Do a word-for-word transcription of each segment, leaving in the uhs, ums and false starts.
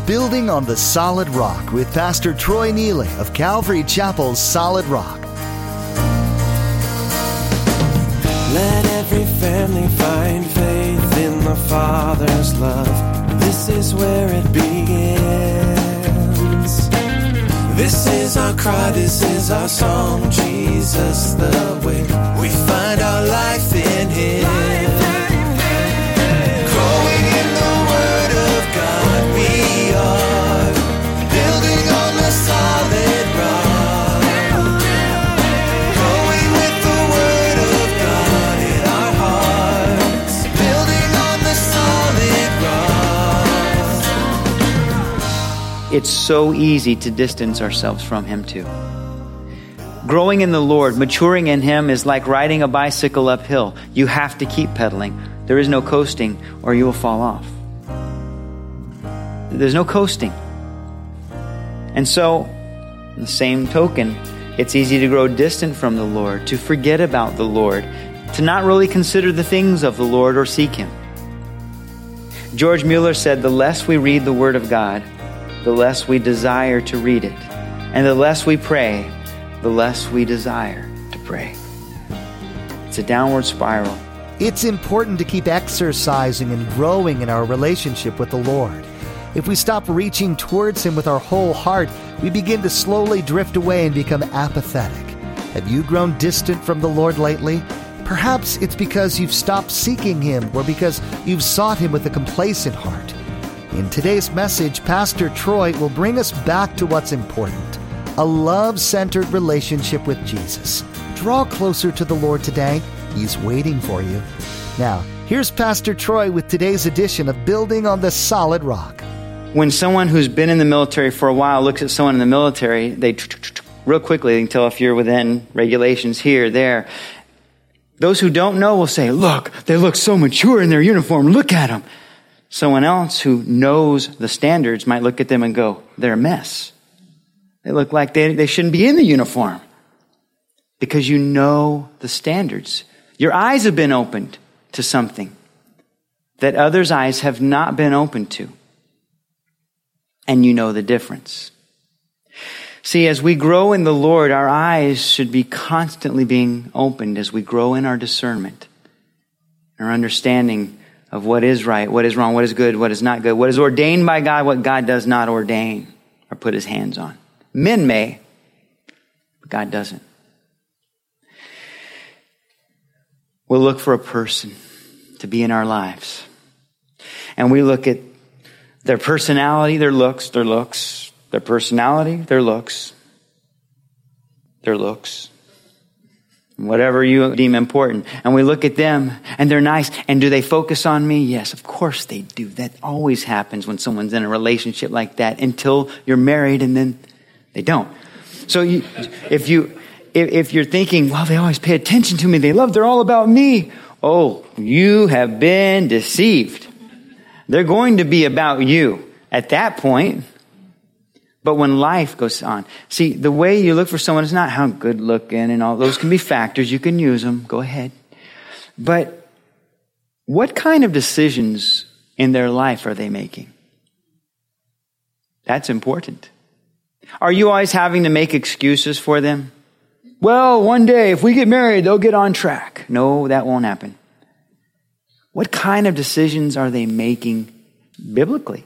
Building on the Solid Rock with Pastor Troy Neely of Calvary Chapel's Solid Rock. Let every family find faith in the Father's love. This is where it begins. This is our cry, this is our song. Jesus the way. We find our life in Him. Growing in the Word of God, we are building on the solid rock. Growing with the Word of God in our hearts, building on the solid rock. It's so easy to distance ourselves from Him too. Growing in the Lord, maturing in Him is like riding a bicycle uphill. You have to keep pedaling. There is no coasting or you will fall off. There's no coasting. And so, in the same token, it's easy to grow distant from the Lord, to forget about the Lord, to not really consider the things of the Lord or seek Him. George Mueller said, the less we read the Word of God, the less we desire to read it. And the less we pray, the less we desire to pray. It's a downward spiral. It's important to keep exercising and growing in our relationship with the Lord. If we stop reaching towards Him with our whole heart, we begin to slowly drift away and become apathetic. Have you grown distant from the Lord lately? Perhaps it's because you've stopped seeking Him or because you've sought Him with a complacent heart. In today's message, Pastor Troy will bring us back to what's important, a love-centered relationship with Jesus. Draw closer to the Lord today. He's waiting for you. Now, here's Pastor Troy with today's edition of Building on the Solid Rock. When someone who's been in the military for a while looks at someone in the military, they real quickly they can tell if you're within regulations here, there. Those who don't know will say, look, they look so mature in their uniform. Look at them. Someone else who knows the standards might look at them and go, they're a mess. They look like they, they shouldn't be in the uniform. Because you know the standards. Your eyes have been opened to something that others' eyes have not been opened to. And you know the difference. See, as we grow in the Lord, our eyes should be constantly being opened as we grow in our discernment, our understanding of what is right, what is wrong, what is good, what is not good, what is ordained by God, what God does not ordain or put His hands on. Men may, but God doesn't. We'll look for a person to be in our lives. And we look at their personality, their looks, their looks, their personality, their looks, their looks, whatever you deem important. And we look at them and they're nice. And do they focus on me? Yes, of course they do. That always happens when someone's in a relationship like that until you're married and then they don't. So you, if you, if, if you're thinking, well, they always pay attention to me. They love, they're all about me. Oh, you have been deceived. They're going to be about you at that point. But when life goes on, see, the way you look for someone is not how good looking and all those can be factors. You can use them. Go ahead. But what kind of decisions in their life are they making? That's important. Are you always having to make excuses for them? Well, one day if we get married, they'll get on track. No, that won't happen. What kind of decisions are they making biblically?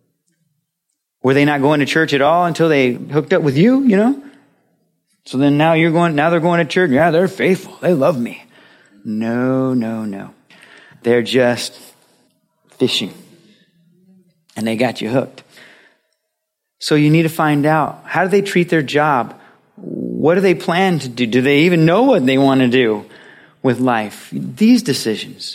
Were they not going to church at all until they hooked up with you, you know? So then now you're going, now they're going to church. Yeah, they're faithful. They love me. No, no, no. They're just fishing. And they got you hooked. So you need to find out, how do they treat their job? What do they plan to do? Do they even know what they want to do with life? These decisions.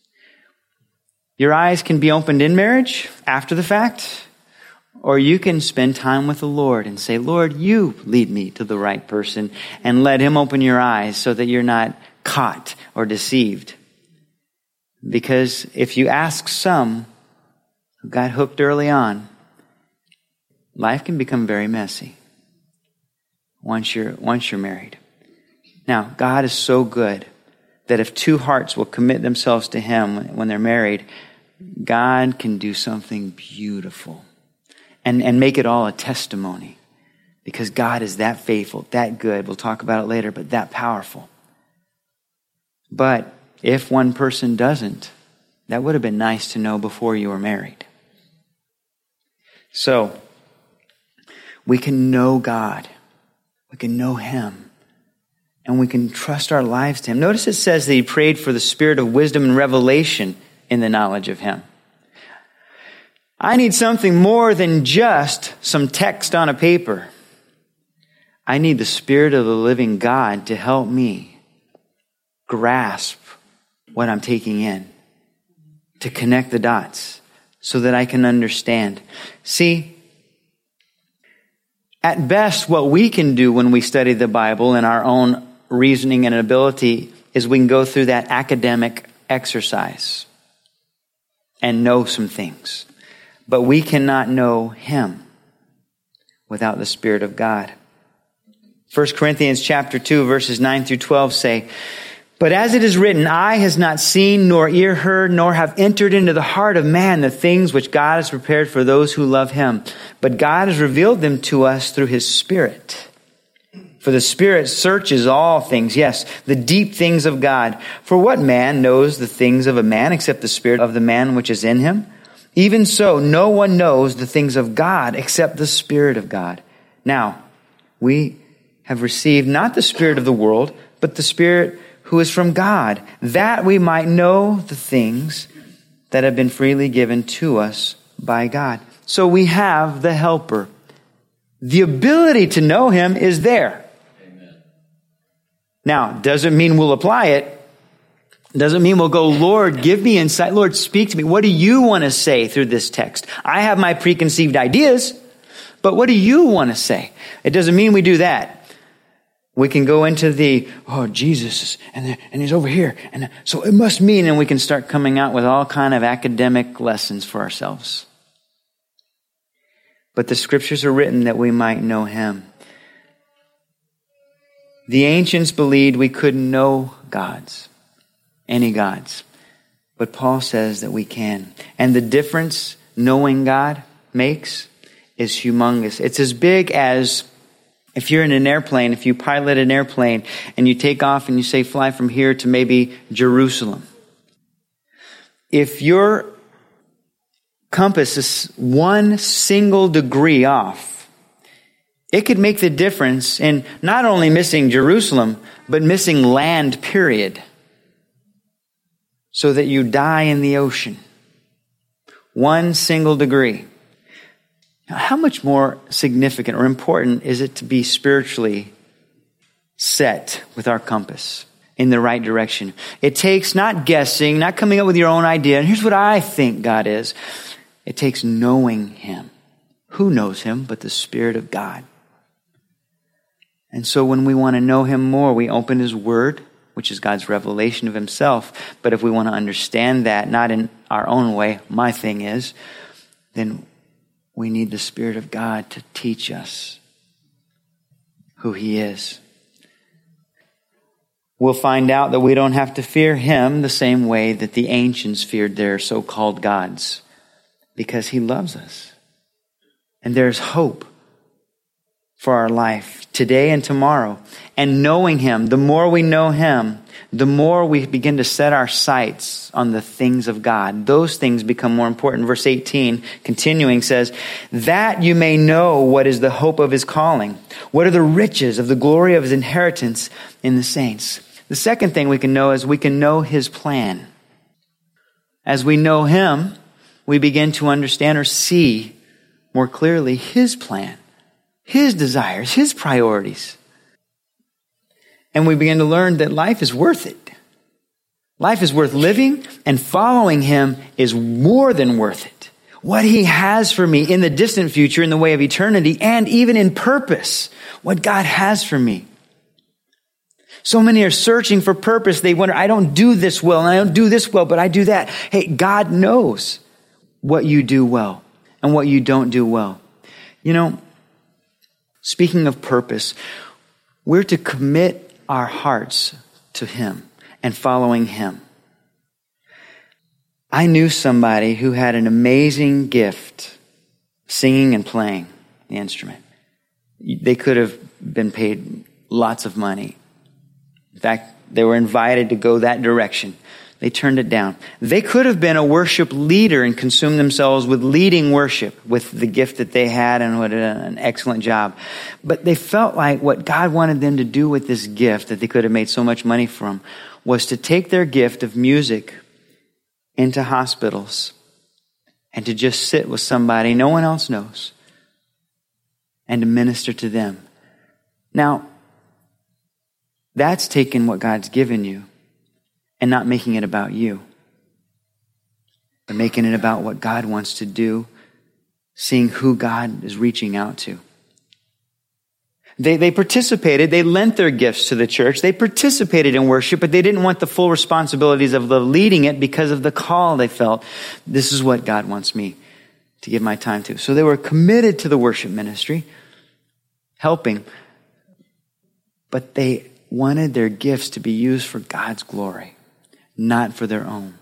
Your eyes can be opened in marriage after the fact. Or you can spend time with the Lord and say, Lord, you lead me to the right person, and let Him open your eyes so that you're not caught or deceived. Because if you ask some who got hooked early on, life can become very messy once you're, once you're married. Now, God is so good that if two hearts will commit themselves to Him when they're married, God can do something beautiful. and, and make it all a testimony. Because God is that faithful, that good. We'll talk about it later, but that powerful. But if one person doesn't, that would have been nice to know before you were married. So, we can know God. We can know Him. And we can trust our lives to Him. Notice it says that he prayed for the spirit of wisdom and revelation in the knowledge of Him. I need something more than just some text on a paper. I need the Spirit of the living God to help me grasp what I'm taking in, to connect the dots so that I can understand. See, at best, what we can do when we study the Bible in our own reasoning and ability is we can go through that academic exercise and know some things. But we cannot know Him without the Spirit of God. First Corinthians chapter two, verses nine through twelve say, "But as it is written, eye has not seen, nor ear heard, nor have entered into the heart of man the things which God has prepared for those who love Him. But God has revealed them to us through His Spirit. For the Spirit searches all things, yes, the deep things of God. For what man knows the things of a man except the spirit of the man which is in him? Even so, no one knows the things of God except the Spirit of God. Now, we have received not the spirit of the world, but the Spirit who is from God, that we might know the things that have been freely given to us by God." So we have the helper. The ability to know Him is there. Amen. Now, doesn't mean we'll apply it. Doesn't mean we'll go, "Lord, give me insight. Lord, speak to me. What do you want to say through this text? I have my preconceived ideas, but what do you want to say?" It doesn't mean we do that. We can go into the, "Oh, Jesus, and, the, and He's over here, and so it must mean," and we can start coming out with all kind of academic lessons for ourselves. But the Scriptures are written that we might know Him. The ancients believed we couldn't know gods, any gods. But Paul says that we can. And the difference knowing God makes is humongous. It's as big as if you're in an airplane, if you pilot an airplane and you take off and you say fly from here to maybe Jerusalem. If your compass is one single degree off, it could make the difference in not only missing Jerusalem, but missing land, period. So that you die in the ocean. One single degree. Now, how much more significant or important is it to be spiritually set with our compass in the right direction? It takes not guessing, not coming up with your own idea. And here's what I think God is. It takes knowing Him. Who knows Him but the Spirit of God? And so when we want to know Him more, we open His Word, which is God's revelation of Himself. But if we want to understand that, not in our own way, my thing is, then we need the Spirit of God to teach us who He is. We'll find out that we don't have to fear Him the same way that the ancients feared their so-called gods, because He loves us. And there's hope for our life today and tomorrow. And knowing Him, the more we know Him, the more we begin to set our sights on the things of God. Those things become more important. Verse eighteen, continuing, says, "That you may know what is the hope of His calling, what are the riches of the glory of His inheritance in the saints." The second thing we can know is we can know His plan. As we know Him, we begin to understand or see more clearly His plan, His desires, His priorities. And we begin to learn that life is worth it. Life is worth living, and following Him is more than worth it. What He has for me in the distant future, in the way of eternity, and even in purpose, what God has for me. So many are searching for purpose. They wonder, I don't do this well, and I don't do this well, but I do that. Hey, God knows what you do well and what you don't do well. You know, speaking of purpose, we're to commit our hearts to Him and following Him. I knew somebody who had an amazing gift singing and playing the instrument. They could have been paid lots of money. In fact, they were invited to go that direction. They turned it down. They could have been a worship leader and consumed themselves with leading worship with the gift that they had and would have done an excellent job. But they felt like what God wanted them to do with this gift that they could have made so much money from was to take their gift of music into hospitals and to just sit with somebody no one else knows and to minister to them. Now, that's taking what God's given you and not making it about you, but making it about what God wants to do, seeing who God is reaching out to. They, they participated, they lent their gifts to the church, they participated in worship, but they didn't want the full responsibilities of the leading it because of the call they felt. This is what God wants me to give my time to. So they were committed to the worship ministry, helping, but they wanted their gifts to be used for God's glory, not for their own.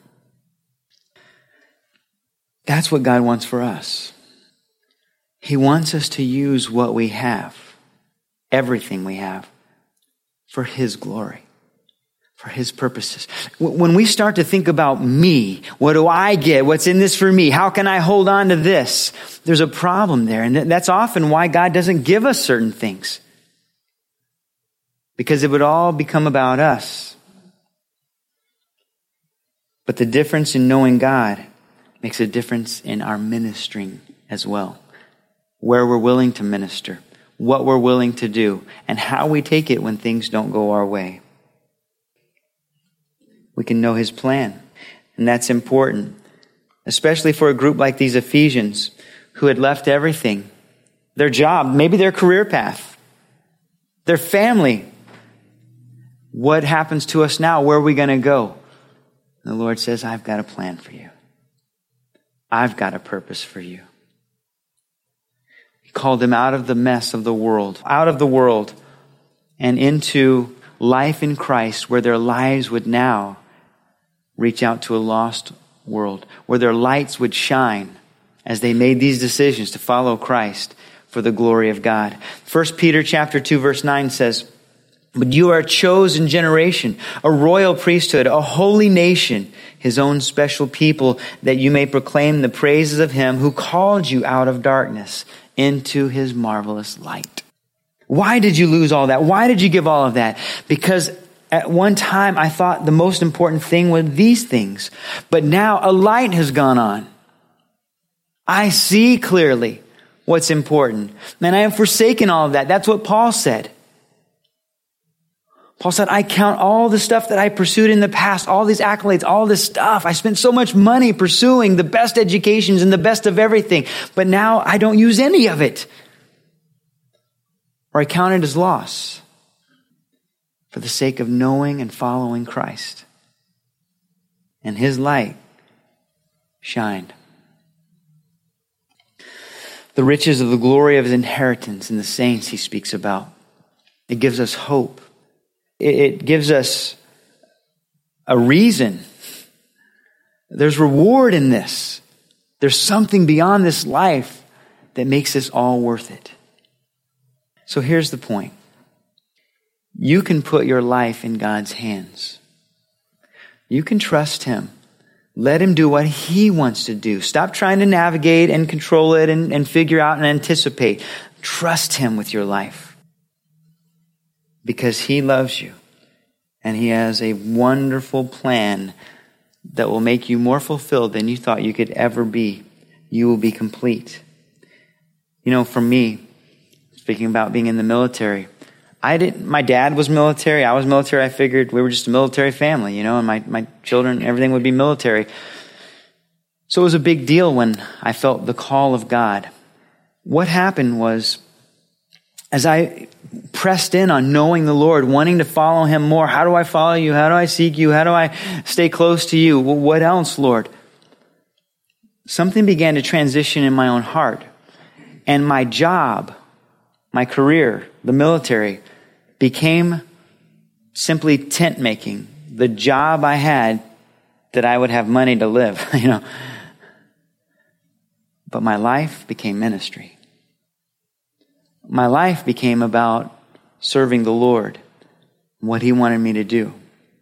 That's what God wants for us. He wants us to use what we have, everything we have, for His glory, for His purposes. When we start to think about me, what do I get? What's in this for me? How can I hold on to this? There's a problem there. And that's often why God doesn't give us certain things. Because it would all become about us. But the difference in knowing God makes a difference in our ministering as well. Where we're willing to minister, what we're willing to do, and how we take it when things don't go our way. We can know His plan, and that's important, especially for a group like these Ephesians who had left everything, their job, maybe their career path, their family. What happens to us now? Where are we going to go? And the Lord says, I've got a plan for you. I've got a purpose for you. He called them out of the mess of the world, out of the world, and into life in Christ, where their lives would now reach out to a lost world, where their lights would shine as they made these decisions to follow Christ for the glory of God. First Peter chapter two, verse nine says, but you are a chosen generation, a royal priesthood, a holy nation, His own special people, that you may proclaim the praises of Him who called you out of darkness into His marvelous light. Why did you lose all that? Why did you give all of that? Because at one time I thought the most important thing were these things, but now a light has gone on. I see clearly what's important, and I have forsaken all of that. That's what Paul said. Paul said, I count all the stuff that I pursued in the past, all these accolades, all this stuff. I spent so much money pursuing the best educations and the best of everything, but now I don't use any of it. Or I count it as loss for the sake of knowing and following Christ. And His light shined. The riches of the glory of His inheritance in the saints He speaks about. It gives us hope. It gives us a reason. There's reward in this. There's something beyond this life that makes this all worth it. So here's the point. You can put your life in God's hands. You can trust Him. Let Him do what He wants to do. Stop trying to navigate and control it and, and figure out and anticipate. Trust Him with your life. Because He loves you. And He has a wonderful plan that will make you more fulfilled than you thought you could ever be. You will be complete. You know, for me, speaking about being in the military, I didn't, my dad was military, I was military, I figured we were just a military family, you know, and my, my children, everything would be military. So it was a big deal when I felt the call of God. What happened was, as I pressed in on knowing the Lord, wanting to follow Him more, how do I follow You? How do I seek You? How do I stay close to You? Well, what else, Lord? Something began to transition in my own heart. And my job, my career, the military, became simply tent making. The job I had that I would have money to live, you know. But my life became ministry. My life became about serving the Lord, what He wanted me to do.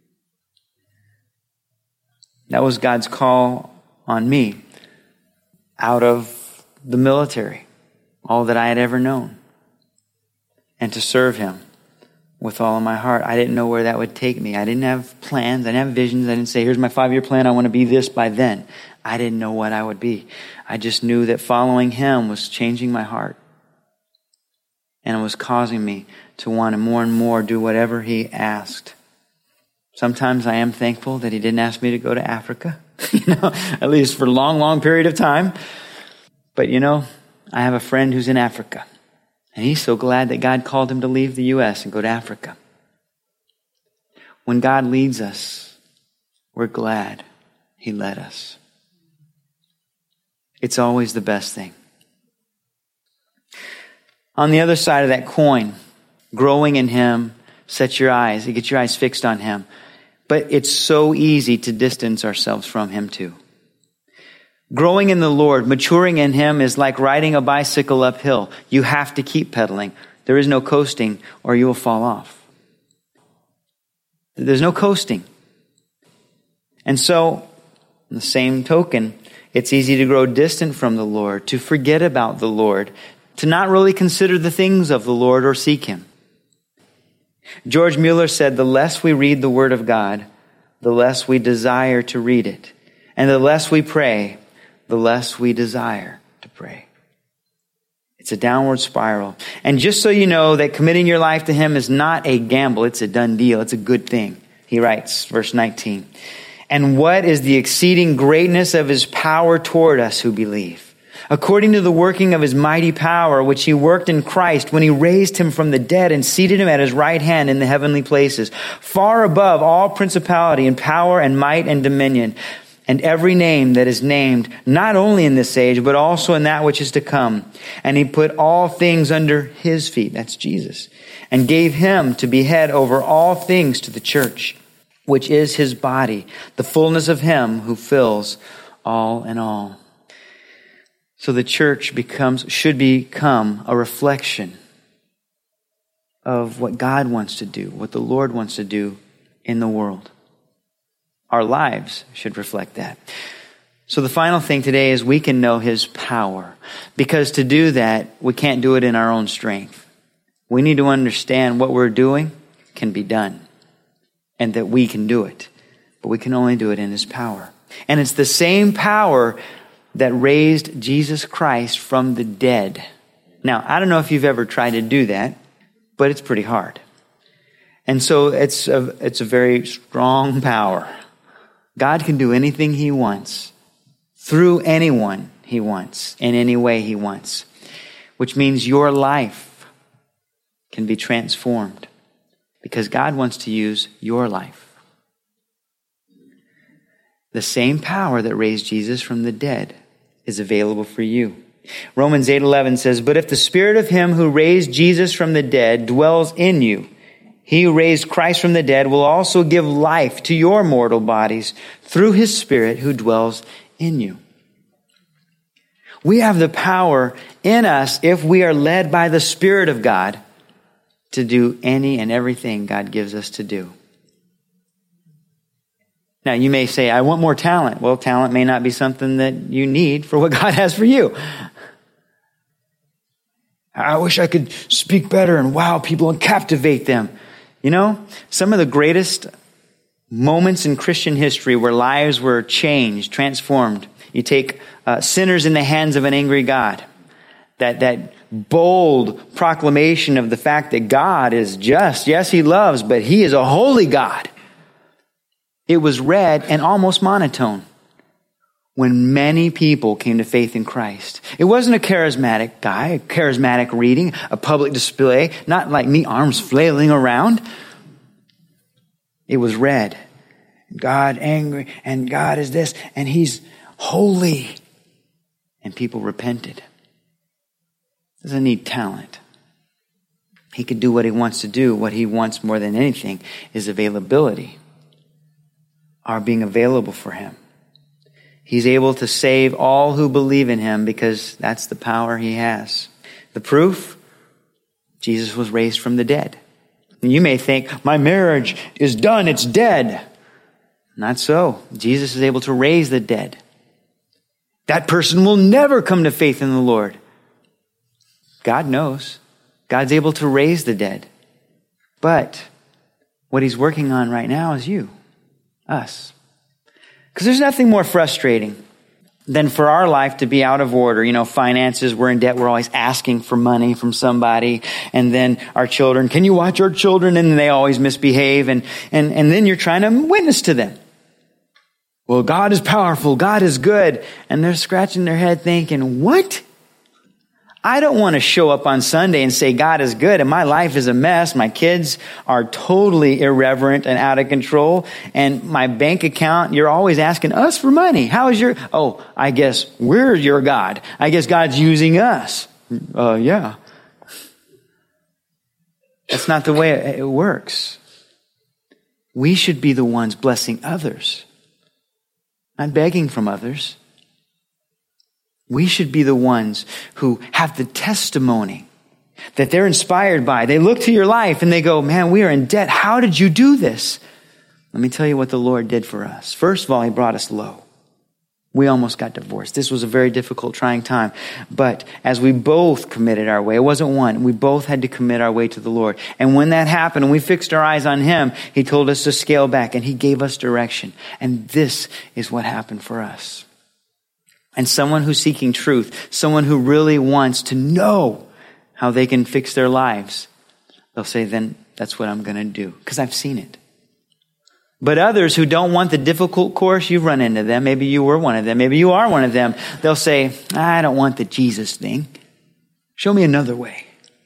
That was God's call on me out of the military, all that I had ever known, and to serve Him with all of my heart. I didn't know where that would take me. I didn't have plans. I didn't have visions. I didn't say, here's my five-year plan. I want to be this by then. I didn't know what I would be. I just knew that following Him was changing my heart. And it was causing me to want to more and more do whatever He asked. Sometimes I am thankful that He didn't ask me to go to Africa, you know, at least for a long, long period of time. But you know, I have a friend who's in Africa, and he's so glad that God called him to leave the U S and go to Africa. When God leads us, we're glad He led us. It's always the best thing. On the other side of that coin, growing in Him sets your eyes, you get your eyes fixed on Him. But it's so easy to distance ourselves from Him too. Growing in the Lord, maturing in Him is like riding a bicycle uphill. You have to keep pedaling. There is no coasting or you will fall off. There's no coasting. And so, in the same token, it's easy to grow distant from the Lord, to forget about the Lord, to not really consider the things of the Lord or seek Him. George Mueller said, the less we read the Word of God, the less we desire to read it. And the less we pray, the less we desire to pray. It's a downward spiral. And just so you know that committing your life to Him is not a gamble, it's a done deal. It's a good thing. He writes, verse nineteen, and what is the exceeding greatness of His power toward us who believe? According to the working of His mighty power, which He worked in Christ when He raised Him from the dead and seated Him at His right hand in the heavenly places, far above all principality and power and might and dominion, and every name that is named, not only in this age, but also in that which is to come. And He put all things under His feet, that's Jesus, and gave Him to be head over all things to the church, which is His body, the fullness of Him who fills all in all. So the church becomes, should become a reflection of what God wants to do, what the Lord wants to do in the world. Our lives should reflect that. So the final thing today is we can know His power. Because to do that, we can't do it in our own strength. We need to understand what we're doing can be done. And that we can do it. But we can only do it in His power. And it's the same power that raised Jesus Christ from the dead. Now, I don't know if you've ever tried to do that, but it's pretty hard. And so it's a, it's a very strong power. God can do anything He wants, through anyone He wants, in any way He wants. Which means your life can be transformed, because God wants to use your life. The same power that raised Jesus from the dead is available for you. Romans eight eleven says, but if the Spirit of Him who raised Jesus from the dead dwells in you, He who raised Christ from the dead will also give life to your mortal bodies through His Spirit who dwells in you. We have the power in us, if we are led by the Spirit of God, to do any and everything God gives us to do. Now, you may say, I want more talent. Well, talent may not be something that you need for what God has for you. I wish I could speak better and wow people and captivate them. You know, some of the greatest moments in Christian history where lives were changed, transformed. You take uh, sinners in the hands of an angry God. That, that bold proclamation of the fact that God is just. Yes, He loves, but He is a holy God. It was read and almost monotone when many people came to faith in Christ. It wasn't a charismatic guy, a charismatic reading, a public display, not like me, arms flailing around. It was read. God angry, and God is this, and He's holy. And people repented. Doesn't need talent. He can do what He wants to do. What He wants more than anything is availability. Our being available for Him. He's able to save all who believe in him because that's the power he has. The proof? Jesus was raised from the dead. And you may think, my marriage is done, it's dead. Not so. Jesus is able to raise the dead. That person will never come to faith in the Lord. God knows. God's able to raise the dead. But what he's working on right now is you, us. Because there's nothing more frustrating than for our life to be out of order. You know, finances, we're in debt, we're always asking for money from somebody. And then our children, can you watch our children? And they always misbehave. And, and, and then you're trying to witness to them. Well, God is powerful, God is good. And they're scratching their head thinking, what? I don't want to show up on Sunday and say God is good and my life is a mess. My kids are totally irreverent and out of control. And my bank account, you're always asking us for money. How is your, oh, I guess we're your God. I guess God's using us. Uh, yeah. That's not the way it works. We should be the ones blessing others, not begging from others. We should be the ones who have the testimony that they're inspired by. They look to your life and they go, man, we are in debt. How did you do this? Let me tell you what the Lord did for us. First of all, he brought us low. We almost got divorced. This was a very difficult, trying time. But as we both committed our way, it wasn't one. We both had to commit our way to the Lord. And when that happened and we fixed our eyes on him, he told us to scale back and he gave us direction. And this is what happened for us. And someone who's seeking truth, someone who really wants to know how they can fix their lives, they'll say, then that's what I'm going to do, because I've seen it. But others who don't want the difficult course, you've run into them. Maybe you were one of them. Maybe you are one of them. They'll say, I don't want the Jesus thing. Show me another way.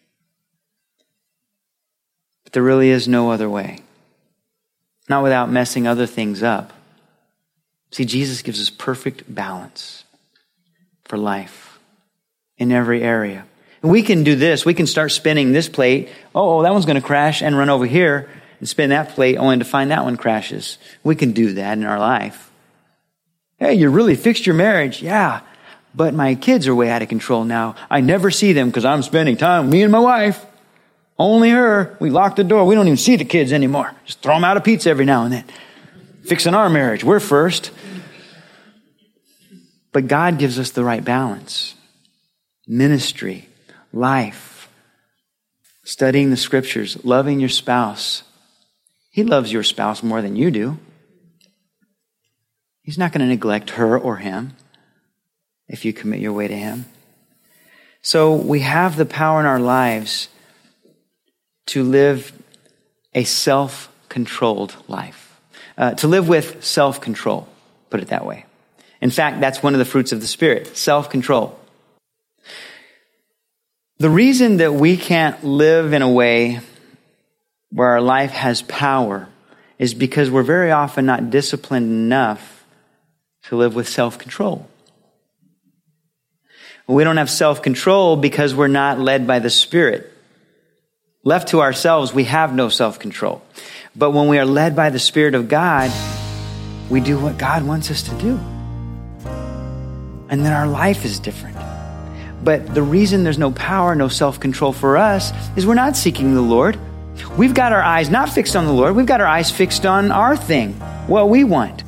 But there really is no other way. Not without messing other things up. See, Jesus gives us perfect balance for life in every area. And we can do this. We can start spinning this plate. Oh, that one's going to crash, and run over here and spin that plate only to find that one crashes. We can do that in our life. Hey, you really fixed your marriage. Yeah, but my kids are way out of control now. I never see them because I'm spending time with me and my wife. Only her. We lock the door. We don't even see the kids anymore. Just throw them out a pizza every now and then. Fixing our marriage. We're first. But God gives us the right balance. Ministry, life, studying the scriptures, loving your spouse. He loves your spouse more than you do. He's not going to neglect her or him if you commit your way to him. So we have the power in our lives to live a self-controlled life. Uh, to live with self-control, put it that way. In fact, that's one of the fruits of the Spirit, self-control. The reason that we can't live in a way where our life has power is because we're very often not disciplined enough to live with self-control. We don't have self-control because we're not led by the Spirit. Left to ourselves, we have no self-control. But when we are led by the Spirit of God, we do what God wants us to do. And then our life is different. But the reason there's no power, no self-control for us is we're not seeking the Lord. We've got our eyes not fixed on the Lord. We've got our eyes fixed on our thing, what we want.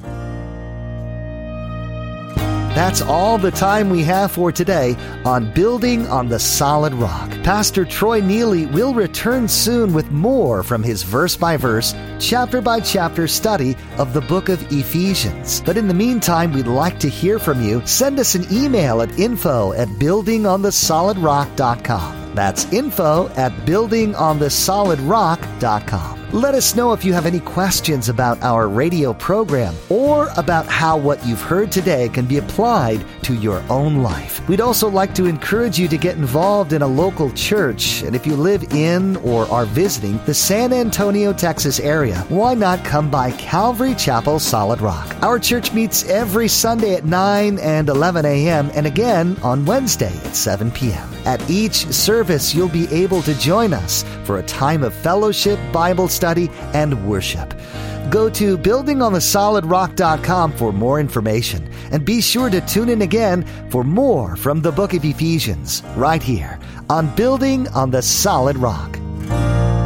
That's all the time we have for today on Building on the Solid Rock. Pastor Troy Neely will return soon with more from his verse-by-verse, chapter-by-chapter study of the book of Ephesians. But in the meantime, we'd like to hear from you. Send us an email at info at building on the solid rock dot com. That's info at building on the solid rock dot com. Let us know if you have any questions about our radio program or about how what you've heard today can be applied to your own life. We'd also like to encourage you to get involved in a local church. And if you live in or are visiting the San Antonio, Texas area, why not come by Calvary Chapel Solid Rock? Our church meets every Sunday at nine and eleven a.m. and again on Wednesday at seven p.m. At each service, you'll be able to join us for a time of fellowship, Bible study, and worship. Go to building on the solid rock dot com for more information, and be sure to tune in again for more from the book of Ephesians, right here on Building on the Solid Rock.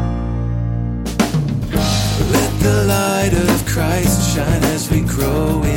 Let the light of Christ shine as we grow in